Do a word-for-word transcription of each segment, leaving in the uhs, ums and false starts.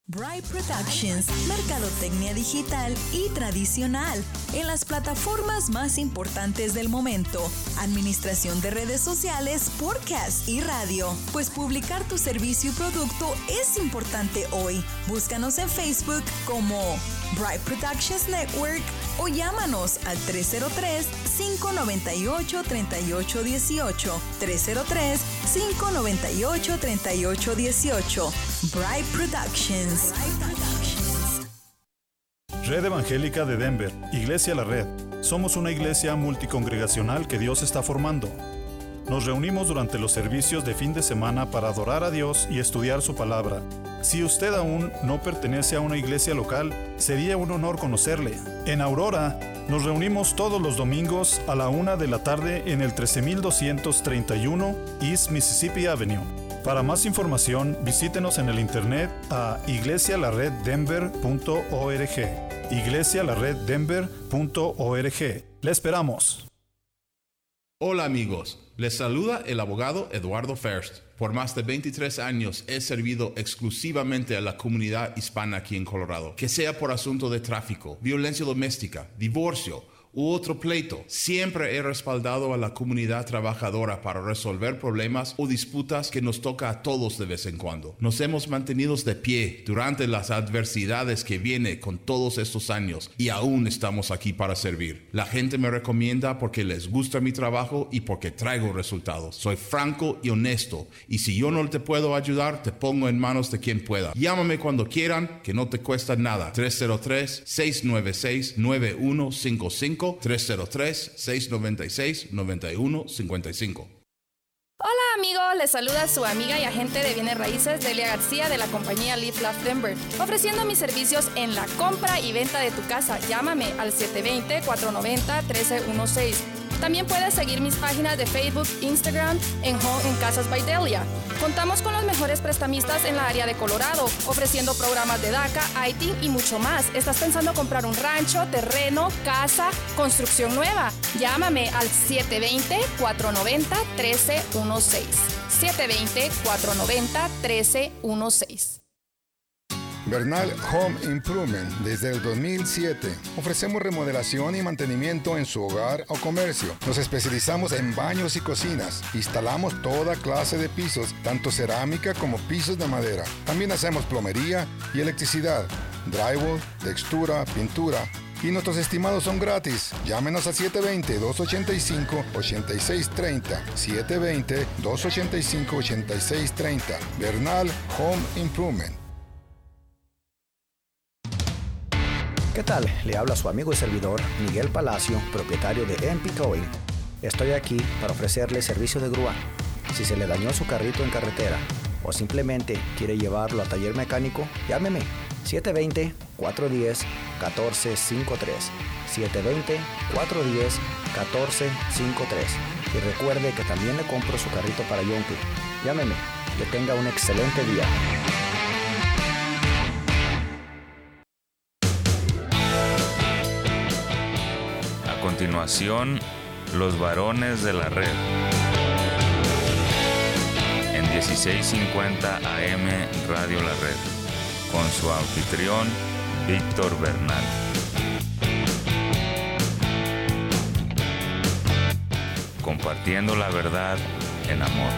Bright Productions, mercadotecnia digital y tradicional en las plataformas más importantes del momento, administración de redes sociales, podcast y radio. Pues publicar tu servicio y producto es importante hoy. Búscanos en Facebook como Bright Productions Network o llámanos al tres cero tres, cinco nueve ocho, tres ocho uno ocho, tres cero tres, cinco nueve ocho, tres ocho uno ocho. Bright Productions. Red Evangélica de Denver, Iglesia La Red. Somos una iglesia multicongregacional que Dios está formando. Nos reunimos durante los servicios de fin de semana para adorar a Dios y estudiar su palabra. Si usted aún no pertenece a una iglesia local, sería un honor conocerle. En Aurora, nos reunimos todos los domingos a la una de la tarde en el trece mil doscientos treinta y uno East Mississippi Avenue. Para más información, visítenos en el internet a iglesia la red denver punto org. iglesia la red denver punto org. ¡Le esperamos! Hola amigos, les saluda el abogado Eduardo First. Por más de veintitrés años he servido exclusivamente a la comunidad hispana aquí en Colorado. Que sea por asunto de tráfico, violencia doméstica, divorcio u otro pleito, siempre he respaldado a la comunidad trabajadora para resolver problemas o disputas que nos toca a todos de vez en cuando. Nos hemos mantenido de pie durante las adversidades que viene con todos estos años y aún estamos aquí para servir. La gente me recomienda porque les gusta mi trabajo y porque traigo resultados. Soy franco y honesto y si yo no te puedo ayudar, te pongo en manos de quien pueda. Llámame cuando quieran, que no te cuesta nada. tres cero tres, seis nueve seis, nueve uno cinco cinco tres cero tres, seis nueve seis, nueve uno cinco cinco. Hola amigos, les saluda su amiga y agente de bienes raíces Delia García de la compañía Live Love Denver, ofreciendo mis servicios en la compra y venta de tu casa. Llámame al siete dos cero, cuatro nueve cero, uno tres uno seis. También puedes seguir mis páginas de Facebook, Instagram, en Home en Casas by Delia. Contamos con los mejores prestamistas en la área de Colorado, ofreciendo programas de DACA, I T I N y mucho más. ¿Estás pensando comprar un rancho, terreno, casa, construcción nueva? Llámame al siete dos cero, cuatro nueve cero, uno tres uno seis. siete dos cero, cuatro nueve cero, uno tres uno seis. Bernal Home Improvement. Desde el dos mil siete ofrecemos remodelación y mantenimiento en su hogar o comercio. Nos especializamos en baños y cocinas. Instalamos toda clase de pisos, tanto cerámica como pisos de madera. También hacemos plomería y electricidad, drywall, textura, pintura. Y nuestros estimados son gratis. Llámenos a siete dos cero, dos ocho cinco, ocho seis tres cero. siete dos cero, dos ocho cinco, ocho seis tres cero. Bernal Home Improvement. ¿Qué tal? Le habla su amigo y servidor Miguel Palacio, propietario de M P Towing. Estoy aquí para ofrecerle servicio de grúa. Si se le dañó su carrito en carretera o simplemente quiere llevarlo a taller mecánico, llámeme siete dos cero, cuatro uno cero, uno cuatro cinco tres. siete dos cero, cuatro uno cero, uno cuatro cinco tres. Y recuerde que también le compro su carrito para Yonke. Llámeme. Que tenga un excelente día. A continuación, los varones de la red. En dieciséis cincuenta A M Radio La Red, con su anfitrión, Víctor Bernal. Compartiendo la verdad en amor.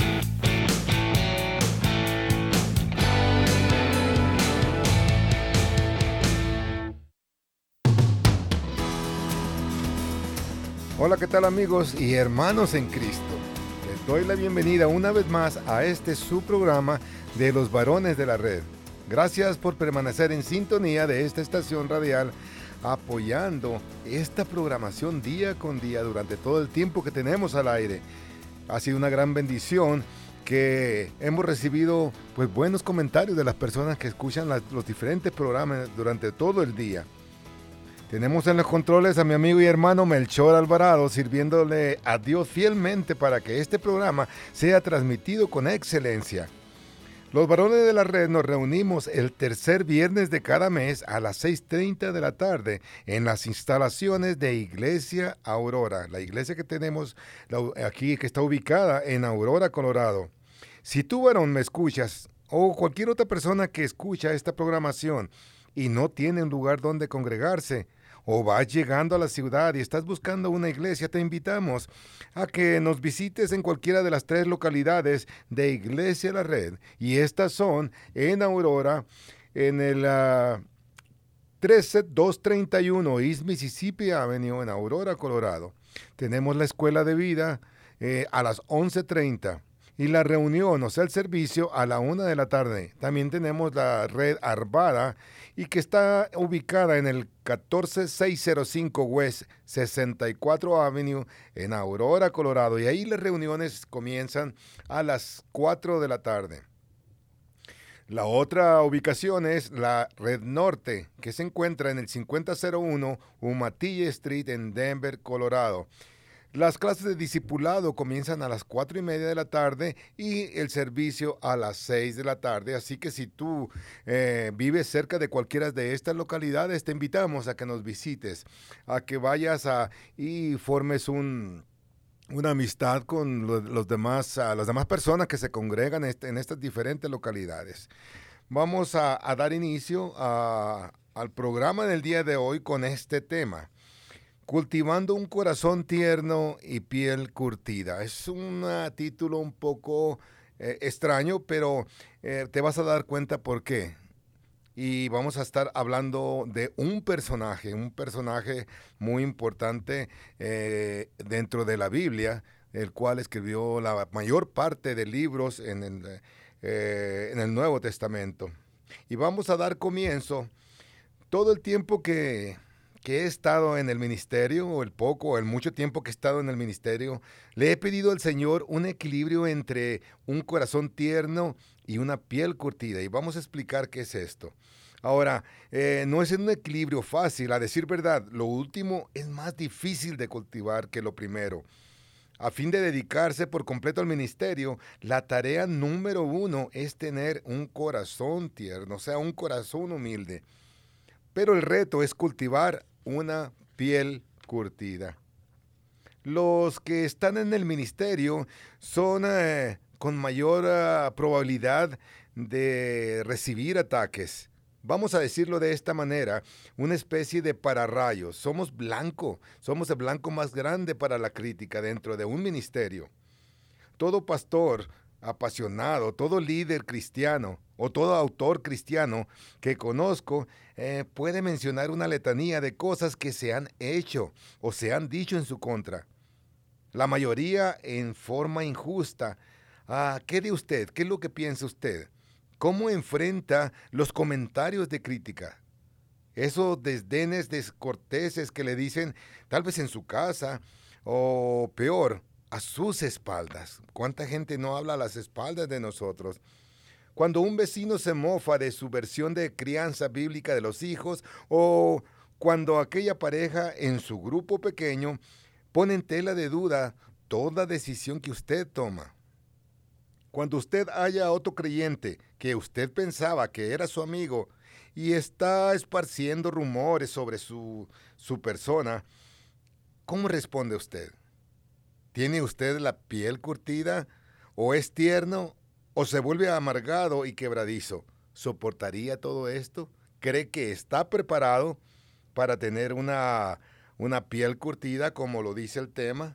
Hola, ¿qué tal amigos y hermanos en Cristo? Les doy la bienvenida una vez más a este su programa de los varones de la red. Gracias por permanecer en sintonía de esta estación radial, apoyando esta programación día con día durante todo el tiempo que tenemos al aire. Ha sido una gran bendición que hemos recibido pues buenos comentarios de las personas que escuchan las, los diferentes programas durante todo el día. Tenemos en los controles a mi amigo y hermano Melchor Alvarado, sirviéndole a Dios fielmente para que este programa sea transmitido con excelencia. Los varones de la red nos reunimos el tercer viernes de cada mes a las seis treinta de la tarde en las instalaciones de Iglesia Aurora, la iglesia que tenemos aquí, que está ubicada en Aurora, Colorado. Si tú, varón, me escuchas o cualquier otra persona que escucha esta programación y no tiene un lugar donde congregarse, o vas llegando a la ciudad y estás buscando una iglesia, te invitamos a que nos visites en cualquiera de las tres localidades de Iglesia La Red. Y estas son en Aurora, en el uh, trece doscientos treinta y uno East Mississippi Avenue, en Aurora, Colorado. Tenemos la Escuela de Vida eh, a las once treinta. Y la reunión, o sea, el servicio, a la una de la tarde. También tenemos la Red Arvada, y que está ubicada en el catorce mil seiscientos cinco West sesenta y cuatro Avenue, en Aurora, Colorado. Y ahí las reuniones comienzan a las cuatro de la tarde. La otra ubicación es la Red Norte, que se encuentra en el cincuenta cero uno Umatilla Street, en Denver, Colorado. Las clases de discipulado comienzan a las cuatro y media de la tarde y el servicio a las seis de la tarde. Así que si tú eh, vives cerca de cualquiera de estas localidades, te invitamos a que nos visites, a que vayas a, y formes un, una amistad con los, los demás, a las demás personas que se congregan este, en estas diferentes localidades. Vamos a, a dar inicio a, al programa del día de hoy con este tema: cultivando un corazón tierno y piel curtida. Es un uh, título un poco eh, extraño, pero eh, te vas a dar cuenta por qué. Y vamos a estar hablando de un personaje, un personaje muy importante eh, dentro de la Biblia, el cual escribió la mayor parte de libros en el, eh, en el Nuevo Testamento. Y vamos a dar comienzo. Todo el tiempo que... que he estado en el ministerio, o el poco o el mucho tiempo que he estado en el ministerio, le he pedido al Señor un equilibrio entre un corazón tierno y una piel curtida. Y vamos a explicar qué es esto. Ahora, eh, no es un equilibrio fácil. A decir verdad, lo último es más difícil de cultivar que lo primero. A fin de dedicarse por completo al ministerio, la tarea número uno es tener un corazón tierno, o sea, un corazón humilde. Pero el reto es cultivar una piel curtida. Los que están en el ministerio son eh, con mayor uh, probabilidad de recibir ataques. Vamos a decirlo de esta manera, una especie de pararrayos. Somos blanco, somos el blanco más grande para la crítica dentro de un ministerio. Todo pastor apasionado, todo líder cristiano o todo autor cristiano que conozco eh, puede mencionar una letanía de cosas que se han hecho o se han dicho en su contra. La mayoría en forma injusta. Ah, ¿qué de usted? ¿Qué es lo que piensa usted? ¿Cómo enfrenta los comentarios de crítica? Esos desdenes descorteses que le dicen tal vez en su casa o peor, a sus espaldas. ¿Cuánta gente no habla a las espaldas de nosotros? Cuando un vecino se mofa de su versión de crianza bíblica de los hijos, o cuando aquella pareja en su grupo pequeño pone en tela de duda toda decisión que usted toma. Cuando usted haya a otro creyente que usted pensaba que era su amigo y está esparciendo rumores sobre su, su persona, ¿cómo responde usted? ¿Tiene usted la piel curtida? ¿O es tierno? ¿O se vuelve amargado y quebradizo? ¿Soportaría todo esto? ¿Cree que está preparado para tener una, una piel curtida, como lo dice el tema?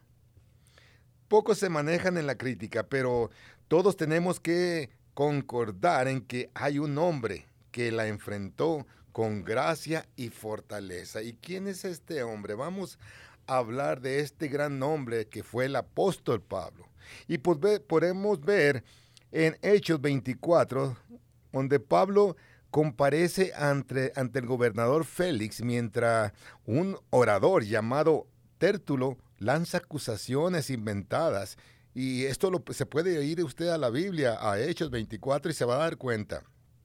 Pocos se manejan en la crítica, pero todos tenemos que concordar en que hay un hombre que la enfrentó con gracia y fortaleza. ¿Y quién es este hombre? Vamos a hablar de este gran hombre que fue el apóstol Pablo. Y pues ve, podemos ver en Hechos veinticuatro, donde Pablo comparece ante, ante el gobernador Félix, mientras un orador llamado Tértulo lanza acusaciones inventadas. Y esto lo, se puede ir usted a la Biblia, a Hechos veinticuatro, y se va a dar cuenta.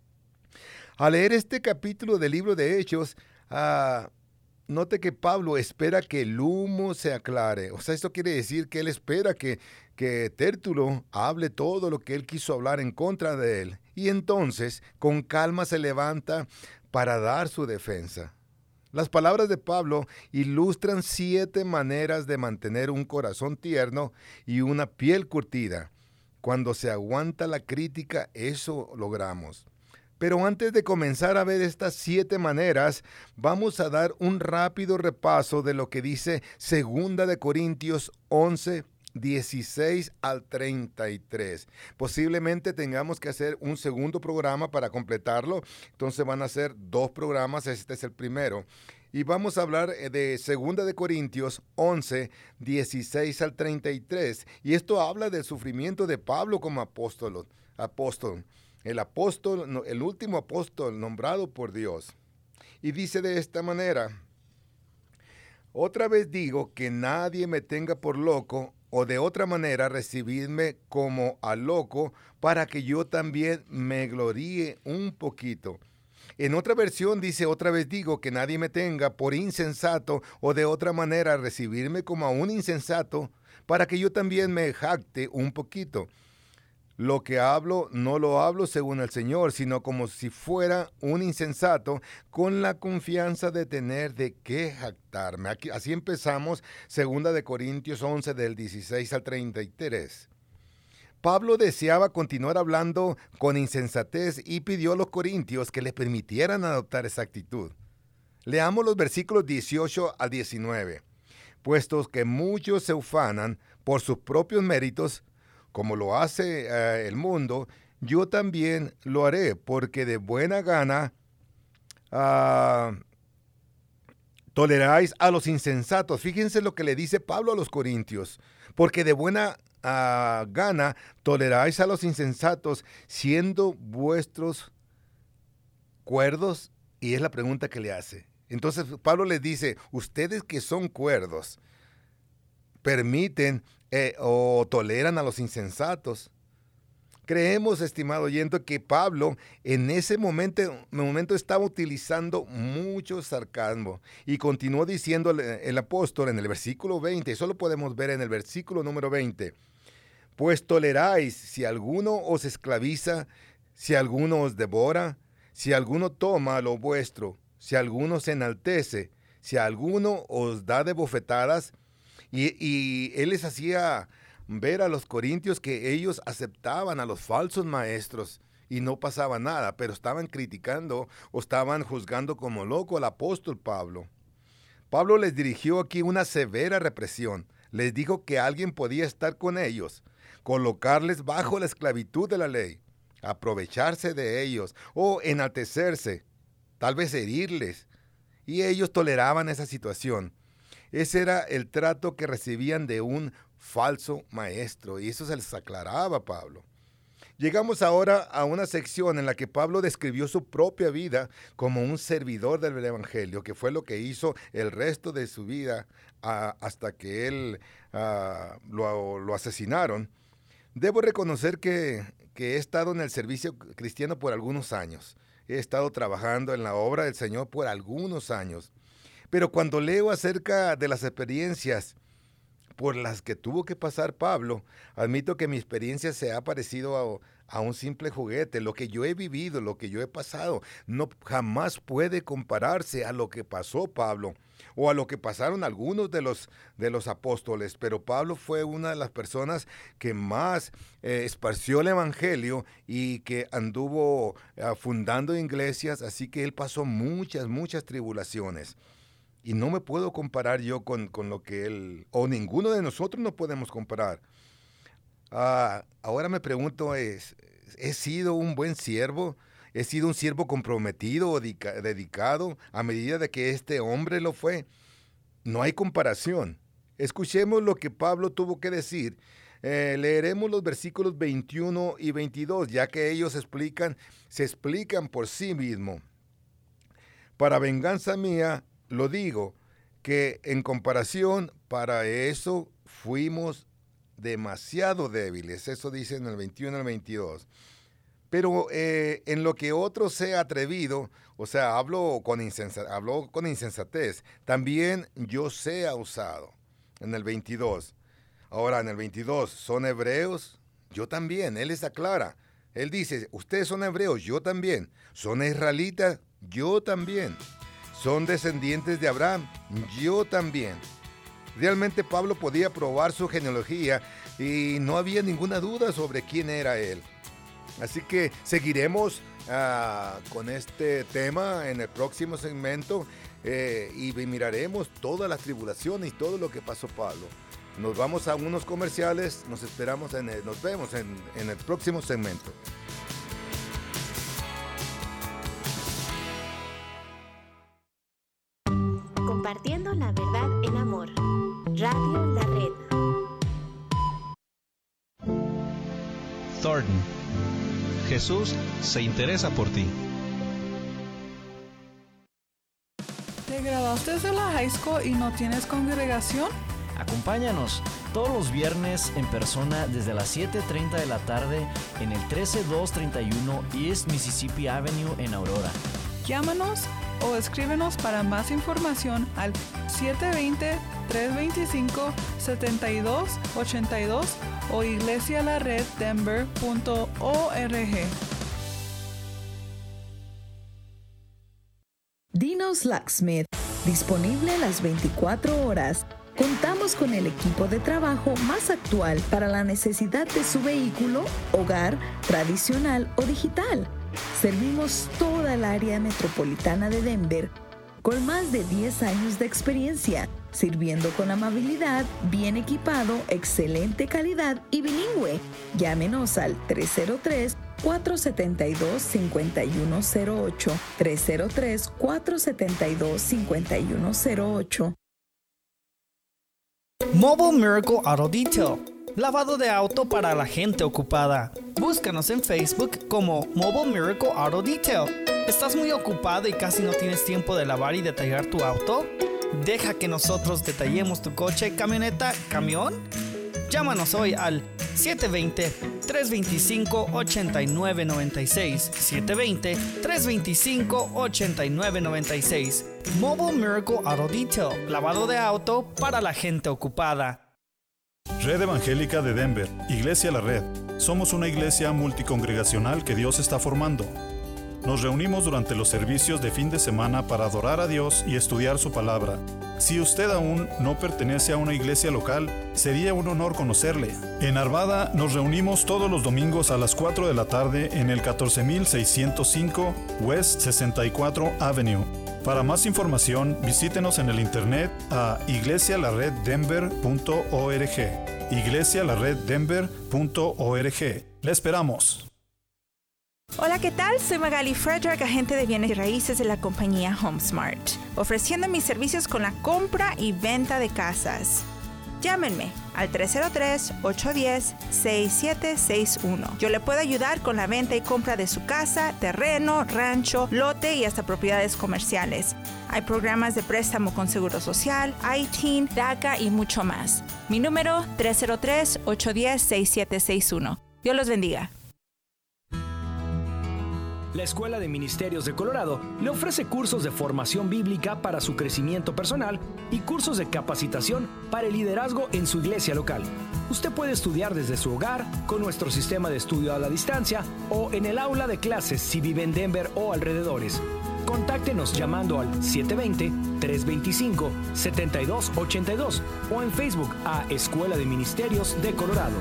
Al leer este capítulo del libro de Hechos, uh, note que Pablo espera que el humo se aclare. O sea, esto quiere decir que él espera que, que Tértulo hable todo lo que él quiso hablar en contra de él. Y entonces, con calma se levanta para dar su defensa. Las palabras de Pablo ilustran siete maneras de mantener un corazón tierno y una piel curtida. Cuando se aguanta la crítica, eso logramos. Pero antes de comenzar a ver estas siete maneras, vamos a dar un rápido repaso de lo que dice Segunda de Corintios once, dieciséis al treinta y tres. Posiblemente tengamos que hacer un segundo programa para completarlo, entonces van a ser dos programas, este es el primero. Y vamos a hablar de Segunda de Corintios once, dieciséis al treinta y tres. Y esto habla del sufrimiento de Pablo como apóstol. apóstol. El apóstol, el último apóstol nombrado por Dios. Y dice de esta manera: otra vez digo que nadie me tenga por loco, o de otra manera recibidme como a loco, para que yo también me gloríe un poquito. En otra versión dice: otra vez digo que nadie me tenga por insensato, o de otra manera recibirme como a un insensato, para que yo también me jacte un poquito. Lo que hablo no lo hablo según el Señor, sino como si fuera un insensato, con la confianza de tener de qué jactarme. Aquí, así empezamos Segunda de Corintios once, del dieciséis al treinta y tres. Pablo deseaba continuar hablando con insensatez y pidió a los corintios que le permitieran adoptar esa actitud. Leamos los versículos dieciocho al diecinueve. Puestos que muchos se ufanan por sus propios méritos, como lo hace uh, el mundo, yo también lo haré, porque de buena gana uh, toleráis a los insensatos. Fíjense lo que le dice Pablo a los corintios, porque de buena uh, gana toleráis a los insensatos, siendo vuestros cuerdos, y es la pregunta que le hace. Entonces Pablo les dice: ustedes que son cuerdos, permiten Eh, o toleran a los insensatos. Creemos, estimado oyente, que Pablo en ese momento, momento estaba utilizando mucho sarcasmo, y continuó diciendo el, el apóstol en el versículo veinte, eso lo podemos ver en el versículo número veinte: pues toleráis si alguno os esclaviza, si alguno os devora, si alguno toma lo vuestro, si alguno se enaltece, si alguno os da de bofetadas. Y, y él les hacía ver a los corintios que ellos aceptaban a los falsos maestros y no pasaba nada, pero estaban criticando o estaban juzgando como loco al apóstol Pablo. Pablo les dirigió aquí una severa represión. Les dijo que alguien podía estar con ellos, colocarles bajo la esclavitud de la ley, aprovecharse de ellos o enaltecerse, tal vez herirles. Y ellos toleraban esa situación. Ese era el trato que recibían de un falso maestro, y eso se les aclaraba a Pablo. Llegamos ahora a una sección en la que Pablo describió su propia vida como un servidor del Evangelio, que fue lo que hizo el resto de su vida uh, hasta que él uh, lo, lo asesinaron. Debo reconocer que, que he estado en el servicio cristiano por algunos años. He estado trabajando en la obra del Señor por algunos años. Pero cuando leo acerca de las experiencias por las que tuvo que pasar Pablo, admito que mi experiencia se ha parecido a, a un simple juguete. Lo que yo he vivido, lo que yo he pasado, no jamás puede compararse a lo que pasó Pablo o a lo que pasaron algunos de los, de los apóstoles. Pero Pablo fue una de las personas que más eh, esparció el evangelio y que anduvo eh, fundando iglesias, así que él pasó muchas, muchas tribulaciones. Y no me puedo comparar yo con, con lo que él, o ninguno de nosotros nos podemos comparar. Uh, ahora me pregunto, ¿es, ¿he sido un buen siervo? ¿He sido un siervo comprometido o dedica, dedicado a medida de que este hombre lo fue? No hay comparación. Escuchemos lo que Pablo tuvo que decir. Eh, leeremos los versículos veintiuno y veintidós, ya que ellos explican, se explican por sí mismos. Para venganza mía, lo digo, que en comparación, para eso fuimos demasiado débiles. Eso dice en el veintiuno al veintidós. Pero eh, en lo que otro se ha atrevido, o sea, hablo con, insensa, hablo con insensatez, también yo sea usado. En el veintidós. Ahora, en el veintidós, ¿son hebreos? Yo también. Él les aclara. Él dice, ustedes son hebreos, yo también. ¿Son israelitas? Yo también. ¿Son descendientes de Abraham? Yo también. Realmente Pablo podía probar su genealogía y no había ninguna duda sobre quién era él. Así que seguiremos uh, con este tema en el próximo segmento eh, y miraremos todas las tribulaciones y todo lo que pasó Pablo. Nos vamos a unos comerciales, nos esperamos en el, nos vemos en, en el próximo segmento. Compartiendo la verdad en amor. Radio La Red. Thornton. Jesús se interesa por ti. ¿Te graduaste de la high school y no tienes congregación? Acompáñanos todos los viernes en persona desde las siete treinta de la tarde en el trece mil doscientos treinta y uno East Mississippi Avenue en Aurora. Llámanos o escríbenos para más información al siete dos cero, tres dos cinco, siete dos ocho dos o iglesia la red denver punto org. Dino's Locksmith, disponible las veinticuatro horas. Contamos con el equipo de trabajo más actual para la necesidad de su vehículo, hogar, tradicional o digital. Servimos toda el área metropolitana de Denver con más de diez años de experiencia, sirviendo con amabilidad, bien equipado, excelente calidad y bilingüe. Llámenos al tres cero tres, cuatro siete dos, cinco uno cero ocho, tres cero tres, cuatro siete dos, cinco uno cero ocho. Mobile Miracle Auto Detail. Lavado de auto para la gente ocupada. Búscanos en Facebook como Mobile Miracle Auto Detail. ¿Estás muy ocupado y casi no tienes tiempo de lavar y detallar tu auto? Deja que nosotros detallemos tu coche, camioneta, camión. Llámanos hoy al siete dos cero, tres dos cinco, ocho nueve nueve seis. siete dos cero, tres dos cinco, ocho nueve nueve seis. Mobile Miracle Auto Detail. Lavado de auto para la gente ocupada. Red Evangélica de Denver, Iglesia La Red. Somos una iglesia multicongregacional que Dios está formando. Nos reunimos durante los servicios de fin de semana para adorar a Dios y estudiar su palabra. Si usted aún no pertenece a una iglesia local, sería un honor conocerle. En Arvada nos reunimos todos los domingos a las cuatro de la tarde en el catorce mil seiscientos cinco West sesenta y cuatro Avenue. Para más información, visítenos en el internet a iglesia la red denver punto org. iglesia la red denver punto org. ¡Le esperamos! Hola, ¿qué tal? Soy Magali Frederick, agente de bienes y raíces de la compañía HomeSmart, ofreciendo mis servicios con la compra y venta de casas. Llámenme al tres cero tres, ocho uno cero, seis siete seis uno. Yo le puedo ayudar con la venta y compra de su casa, terreno, rancho, lote y hasta propiedades comerciales. Hay programas de préstamo con Seguro Social, I T I N, DACA y mucho más. Mi número tres cero tres, ocho uno cero, seis siete seis uno. Dios los bendiga. La Escuela de Ministerios de Colorado le ofrece cursos de formación bíblica para su crecimiento personal y cursos de capacitación para el liderazgo en su iglesia local. Usted puede estudiar desde su hogar con nuestro sistema de estudio a la distancia o en el aula de clases si vive en Denver o alrededores. Contáctenos llamando al siete dos cero, tres dos cinco, siete dos ocho dos o en Facebook a Escuela de Ministerios de Colorado.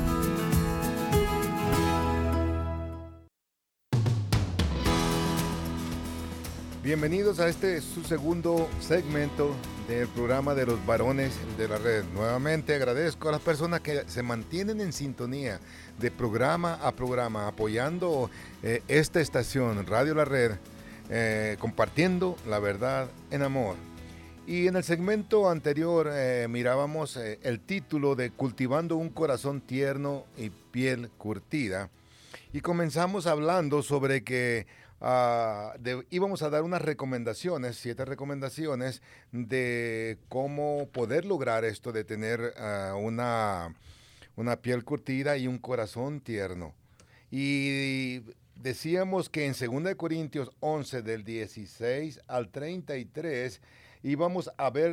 Bienvenidos a este su segundo segmento del programa de los varones de la red. Nuevamente agradezco a las personas que se mantienen en sintonía de programa a programa, apoyando eh, esta estación, Radio La Red, eh, compartiendo la verdad en amor. Y en el segmento anterior eh, mirábamos eh, el título de Cultivando un corazón tierno y piel curtida. Y comenzamos hablando sobre que Uh, de, íbamos a dar unas recomendaciones, siete recomendaciones de cómo poder lograr esto de tener uh, una, una piel curtida y un corazón tierno. Y decíamos que en segunda de Corintios once del dieciséis al treinta y tres íbamos a ver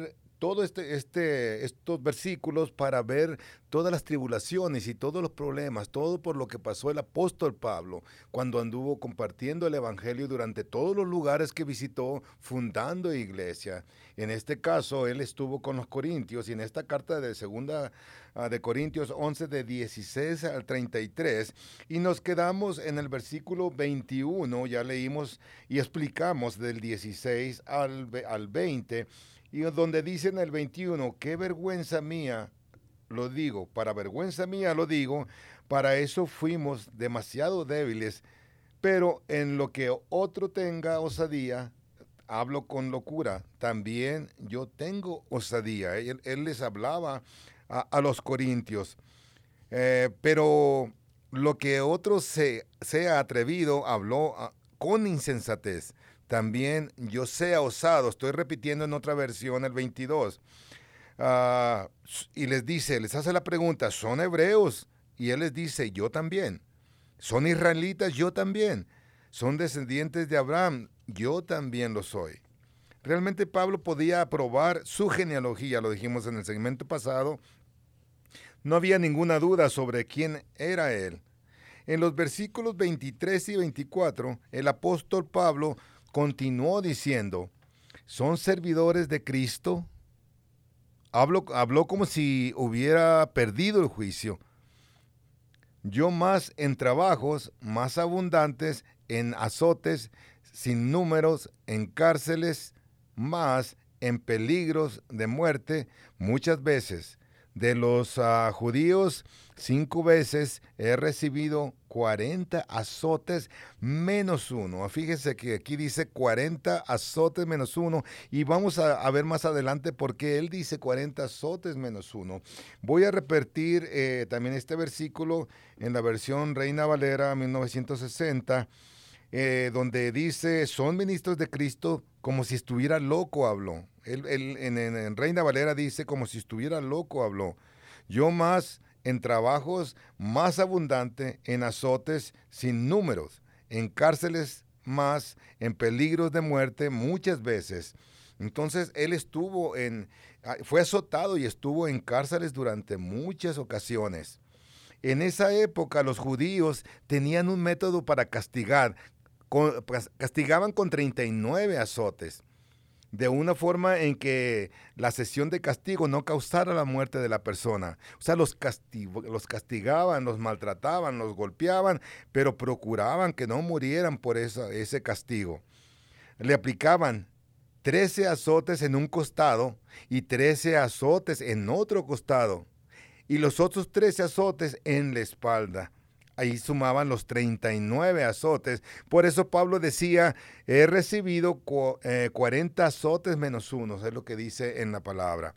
todo este, este, estos versículos para ver todas las tribulaciones y todos los problemas, todo por lo que pasó el apóstol Pablo cuando anduvo compartiendo el evangelio durante todos los lugares que visitó, fundando iglesia. En este caso, él estuvo con los corintios, y en esta carta de segunda uh, de Corintios once, de dieciséis al treinta y tres, y nos quedamos en el versículo veintiuno, ya leímos y explicamos del dieciséis al, al veinte, y donde dice en el veintiuno, qué vergüenza mía, lo digo, para vergüenza mía lo digo, para eso fuimos demasiado débiles, pero en lo que otro tenga osadía, hablo con locura, también yo tengo osadía. Él, él les hablaba a, a los corintios, eh, pero lo que otro se, sea atrevido, habló a, con insensatez. También yo sea osado. Estoy repitiendo en otra versión el veintidós. Uh, y les dice, les hace la pregunta, ¿son hebreos? Y él les dice, yo también. ¿Son israelitas? Yo también. ¿Son descendientes de Abraham? Yo también lo soy. Realmente Pablo podía aprobar su genealogía, lo dijimos en el segmento pasado. No había ninguna duda sobre quién era él. En los versículos veintitrés y veinticuatro, el apóstol Pablo continuó diciendo, ¿son servidores de Cristo? Habló, habló como si hubiera perdido el juicio. Yo más en trabajos, más abundantes, en azotes, sin números, en cárceles, más en peligros de muerte, muchas veces. De los uh, judíos, cinco veces he recibido cuarenta azotes menos uno. Fíjese que aquí dice cuarenta azotes menos uno, y vamos a, a ver más adelante por qué él dice cuarenta azotes menos uno. Voy a repetir eh, también este versículo en la versión Reina Valera mil novecientos sesenta, eh, donde dice, son ministros de Cristo como si estuviera loco, habló. Él, él, en, en, en Reina Valera dice, como si estuviera loco, habló. Yo más en trabajos, más abundante, en azotes sin números, en cárceles más, en peligros de muerte muchas veces. Entonces, él estuvo en, fue azotado y estuvo en cárceles durante muchas ocasiones. En esa época, los judíos tenían un método para castigar. Con, castigaban con treinta y nueve azotes, de una forma en que la sesión de castigo no causara la muerte de la persona. O sea, los, castig- los castigaban, los maltrataban, los golpeaban, pero procuraban que no murieran por esa, ese castigo. Le aplicaban trece azotes en un costado y trece azotes en otro costado, y los otros trece azotes en la espalda. Ahí sumaban los treinta y nueve azotes. Por eso Pablo decía, he recibido cu- eh, cuarenta azotes menos uno, es lo que dice en la palabra.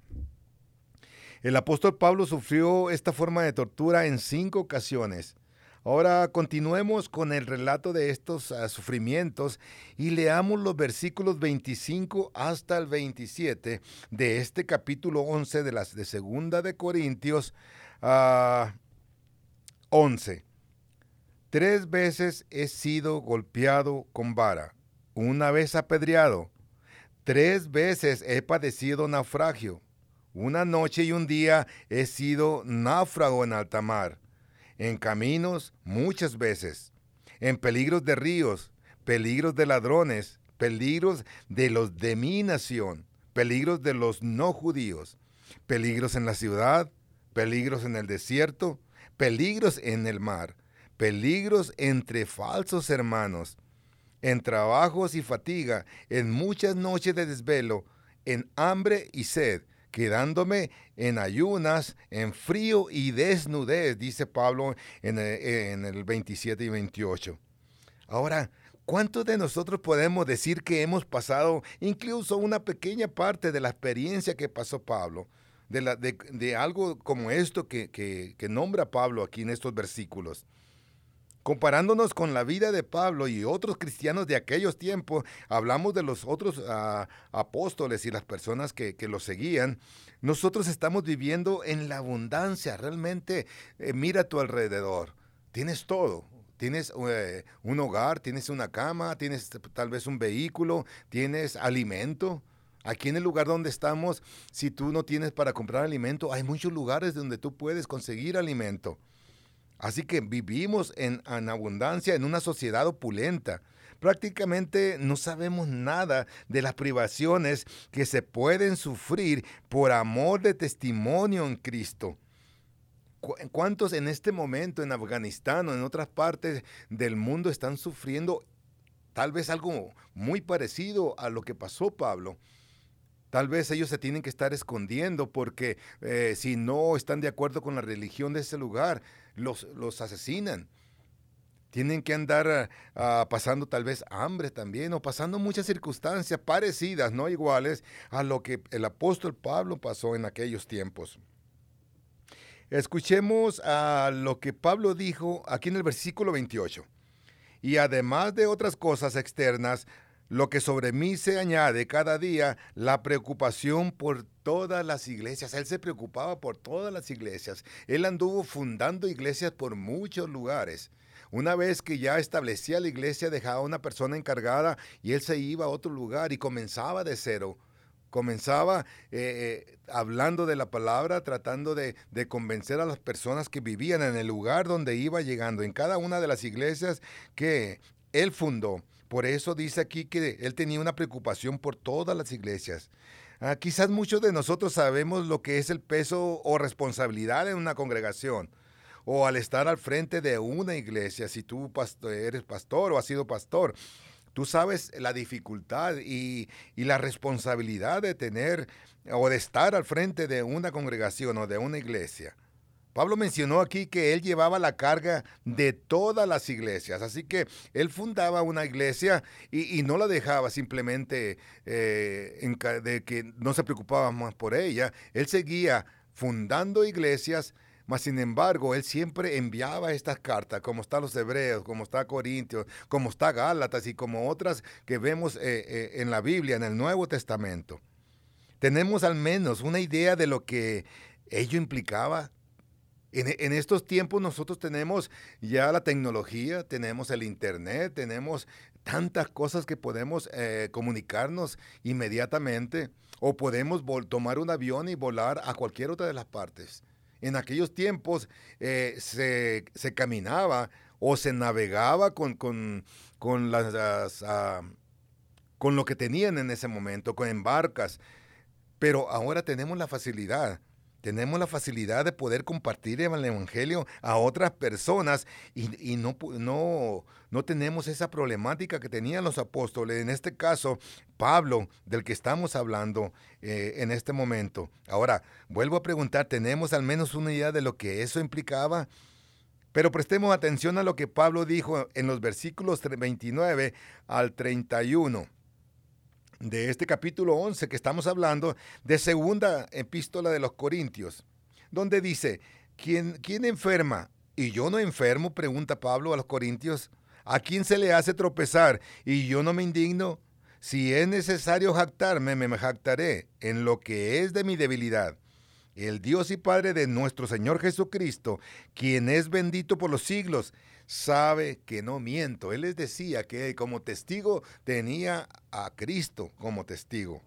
El apóstol Pablo sufrió esta forma de tortura en cinco ocasiones. Ahora continuemos con el relato de estos uh, sufrimientos y leamos los versículos veinticinco hasta el veintisiete de este capítulo once de las de Segunda de Corintios uh, once. Tres veces he sido golpeado con vara, una vez apedreado, tres veces he padecido naufragio, una noche y un día he sido náufrago en alta mar, en caminos muchas veces, en peligros de ríos, peligros de ladrones, peligros de los de mi nación, peligros de los no judíos, peligros en la ciudad, peligros en el desierto, peligros en el mar, peligros entre falsos hermanos, en trabajos y fatiga, en muchas noches de desvelo, en hambre y sed, quedándome en ayunas, en frío y desnudez, dice Pablo en el, en el veintisiete y veintiocho. Ahora, ¿cuántos de nosotros podemos decir que hemos pasado incluso una pequeña parte de la experiencia que pasó Pablo? De, la, de, de algo como esto que, que, que nombra Pablo aquí en estos versículos. Comparándonos con la vida de Pablo y otros cristianos de aquellos tiempos, hablamos de los otros uh, apóstoles y las personas que, que los seguían. Nosotros estamos viviendo en la abundancia. Realmente, eh, mira a tu alrededor. Tienes todo. Tienes eh, un hogar, tienes una cama, tienes tal vez un vehículo, tienes alimento. Aquí en el lugar donde estamos, si tú no tienes para comprar alimento, hay muchos lugares donde tú puedes conseguir alimento. Así que vivimos en, en abundancia, en una sociedad opulenta. Prácticamente no sabemos nada de las privaciones que se pueden sufrir por amor de testimonio en Cristo. ¿Cuántos en este momento en Afganistán o en otras partes del mundo están sufriendo tal vez algo muy parecido a lo que pasó Pablo? Tal vez ellos se tienen que estar escondiendo porque eh, si no están de acuerdo con la religión de ese lugar, los, los asesinan. Tienen que andar uh, pasando tal vez hambre también o pasando muchas circunstancias parecidas, no iguales a lo que el apóstol Pablo pasó en aquellos tiempos. Escuchemos a lo que Pablo dijo aquí en el versículo veintiocho. Y además de otras cosas externas, lo que sobre mí se añade cada día, la preocupación por todas las iglesias. Él se preocupaba por todas las iglesias. Él anduvo fundando iglesias por muchos lugares. Una vez que ya establecía la iglesia, dejaba a una persona encargada y él se iba a otro lugar y comenzaba de cero. Comenzaba eh, eh, hablando de la palabra, tratando de, de convencer a las personas que vivían en el lugar donde iba llegando, en cada una de las iglesias que él fundó. Por eso dice aquí que él tenía una preocupación por todas las iglesias. Ah, quizás muchos de nosotros sabemos lo que es el peso o responsabilidad en una congregación o al estar al frente de una iglesia. Si tú pastor, eres pastor o has sido pastor, tú sabes la dificultad y, y la responsabilidad de tener o de estar al frente de una congregación o de una iglesia. Pablo mencionó aquí que él llevaba la carga de todas las iglesias, así que él fundaba una iglesia y, y no la dejaba simplemente eh, en, de que no se preocupaba más por ella. Él seguía fundando iglesias, mas sin embargo él siempre enviaba estas cartas, como está los Hebreos, como está Corintios, como está Gálatas y como otras que vemos eh, eh, en la Biblia, en el Nuevo Testamento. Tenemos al menos una idea de lo que ello implicaba. En, en estos tiempos nosotros tenemos ya la tecnología, tenemos el internet, tenemos tantas cosas que podemos eh, comunicarnos inmediatamente o podemos tomar un avión y volar a cualquier otra de las partes. En aquellos tiempos eh, se, se caminaba o se navegaba con, con, con, las, las, uh, con lo que tenían en ese momento, con barcas, pero ahora tenemos la facilidad. Tenemos la facilidad de poder compartir el evangelio a otras personas y, y no, no, no tenemos esa problemática que tenían los apóstoles. En este caso, Pablo, del que estamos hablando eh, en este momento. Ahora, vuelvo a preguntar, ¿tenemos al menos una idea de lo que eso implicaba? Pero prestemos atención a lo que Pablo dijo en los versículos veintinueve al treinta y uno. De este capítulo once que estamos hablando, de segunda epístola de los Corintios, donde dice, ¿quién, quién enferma? ¿Y yo no enfermo? Pregunta Pablo a los Corintios. ¿A quién se le hace tropezar? ¿Y yo no me indigno? Si es necesario jactarme, me jactaré en lo que es de mi debilidad. El Dios y Padre de nuestro Señor Jesucristo, quien es bendito por los siglos, sabe que no miento. Él les decía que como testigo tenía a Cristo como testigo.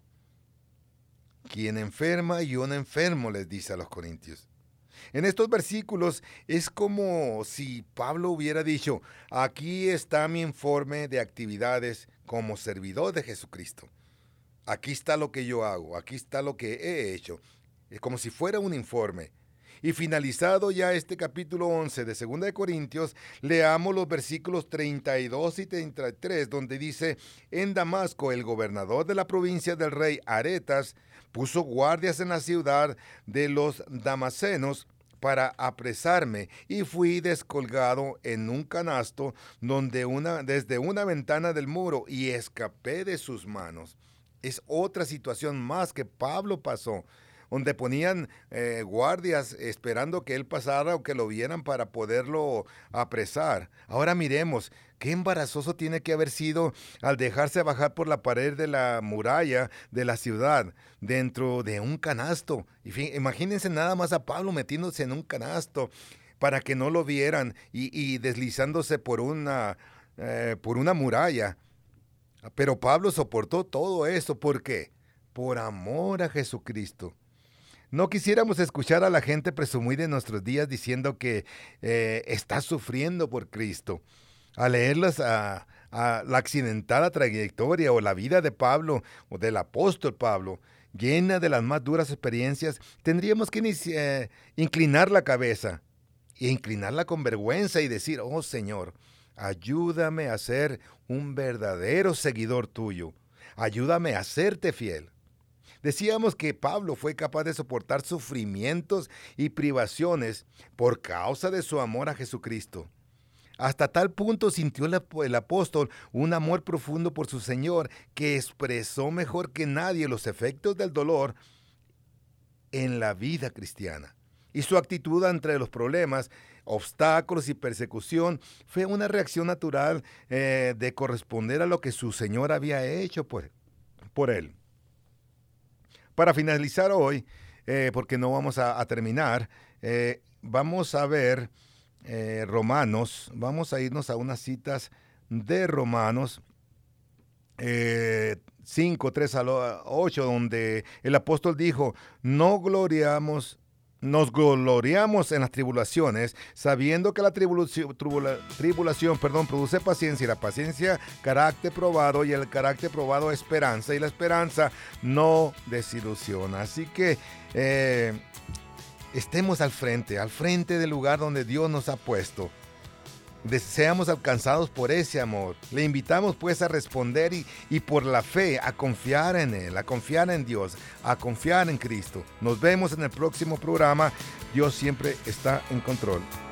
Quien enferma, yo no enfermo, les dice a los corintios. En estos versículos es como si Pablo hubiera dicho, aquí está mi informe de actividades como servidor de Jesucristo. Aquí está lo que yo hago, aquí está lo que he hecho. Es como si fuera un informe. Y finalizado ya este capítulo once de segunda de Corintios, leamos los versículos treinta y dos y treinta y tres, donde dice, en Damasco el gobernador de la provincia del rey Aretas puso guardias en la ciudad de los damasenos para apresarme y fui descolgado en un canasto donde una, desde una ventana del muro y escapé de sus manos. Es otra situación más que Pablo pasó, donde ponían eh, guardias esperando que él pasara o que lo vieran para poderlo apresar. Ahora miremos, qué embarazoso tiene que haber sido al dejarse bajar por la pared de la muralla de la ciudad, dentro de un canasto. Y fin, imagínense nada más a Pablo metiéndose en un canasto para que no lo vieran y, y deslizándose por una, eh, por una muralla. Pero Pablo soportó todo eso, ¿por qué? por amor a Jesucristo. No quisiéramos escuchar a la gente presumir en nuestros días diciendo que eh, está sufriendo por Cristo. Al leerlas a, a la accidentada trayectoria o la vida de Pablo o del apóstol Pablo, llena de las más duras experiencias, tendríamos que inici- eh, inclinar la cabeza e inclinarla con vergüenza y decir, oh Señor, ayúdame a ser un verdadero seguidor tuyo. Ayúdame a serte fiel. Decíamos que Pablo fue capaz de soportar sufrimientos y privaciones por causa de su amor a Jesucristo. Hasta tal punto sintió el apóstol un amor profundo por su Señor que expresó mejor que nadie los efectos del dolor en la vida cristiana. Y su actitud ante los problemas, obstáculos y persecución fue una reacción natural eh, de corresponder a lo que su Señor había hecho por, por él. Para finalizar hoy, eh, porque no vamos a, a terminar, eh, vamos a ver eh, Romanos, vamos a irnos a unas citas de Romanos eh, cinco, tres al ocho, donde el apóstol dijo, no gloriamos, nos gloriamos en las tribulaciones, sabiendo que la tribulación, tribula, tribulación perdón, produce paciencia, y la paciencia carácter probado, y el carácter probado esperanza, y la esperanza no desilusiona. Así que eh, estemos al frente, al frente del lugar donde Dios nos ha puesto. Seamos alcanzados por ese amor. Le invitamos pues a responder y, y por la fe a confiar en Él, a confiar en Dios, a confiar en Cristo. Nos vemos en el próximo programa. Dios siempre está en control.